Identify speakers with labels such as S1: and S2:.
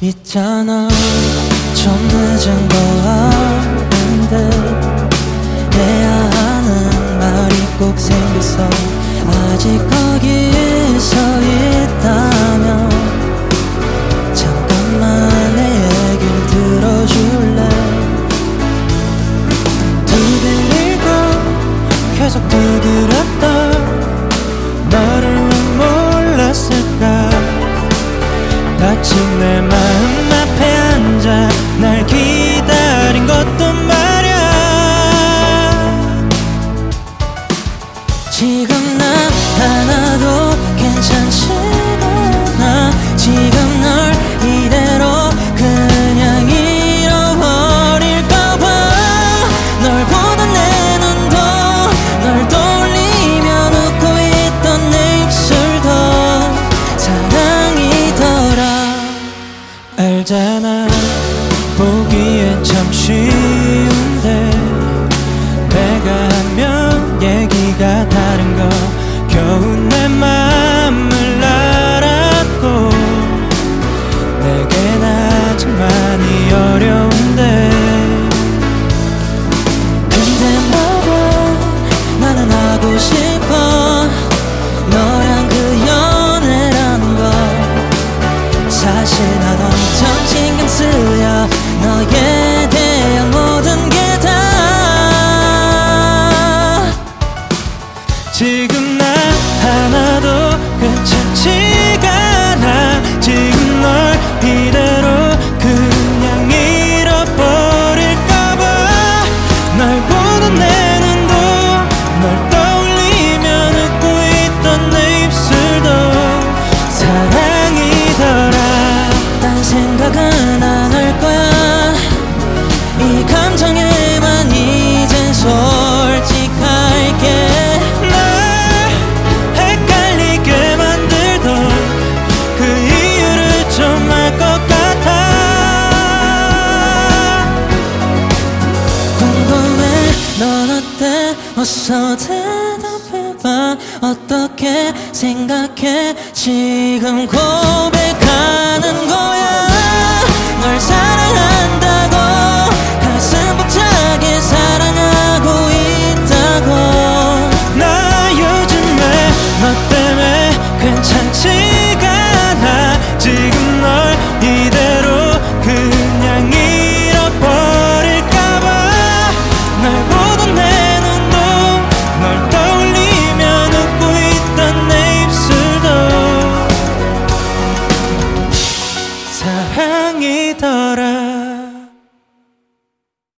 S1: 있잖아, 좀 늦은 거 아는데 해야 하는 말이 꼭 생겼어. 아직 거기 서 있다면 잠깐만 내 얘길 들어줄래? 두드리고 계속 두드렸다. 너를 왜 몰랐을까? 마침 내 마음 앞에 앉아 날 기다린 것도 말야. 지금 나 하나도 괜찮지가 않아. 지금 널 이대로 그냥 잃어버릴까봐. 널 보던 내 눈도 널 떠올리면 웃고 있던 내 입술도 사랑이더라. 알잖아, 보기엔 참 쉬운데 내가 하면 얘기가 다른 거 겨우 내 맘을 알았고. 내겐 아직 많이 어려운데 근데 말야 나는 하고 싶어. 너랑 그 연애라는 거 사실 난 엄청 신경 쓰여. 너에 대한 모든 게 다. 지금 나 하나도 괜찮지가 않아. 지금 널 이대로 그냥 잃어버릴까봐. 널 보는 내 눈도 널 떠올리면 웃고 있던 내 입술도 사랑이더라. 딴 생각은 안 할 거야. 이 감정에만 이젠 솔직할게. 넌 어때? 어서 대답해봐. 어떻게 생각해? 지금 고백하는 거야. 널 사랑한다고 가슴 벅차게 사랑하고 있다고. 나 요즘에 너 때문에 괜찮지가 않아. 지금 널 이대로 그냥 잃어버릴까봐. 널 보던 내 눈도 널 떠올리면 웃고 있던 내 입술도 사랑이더라.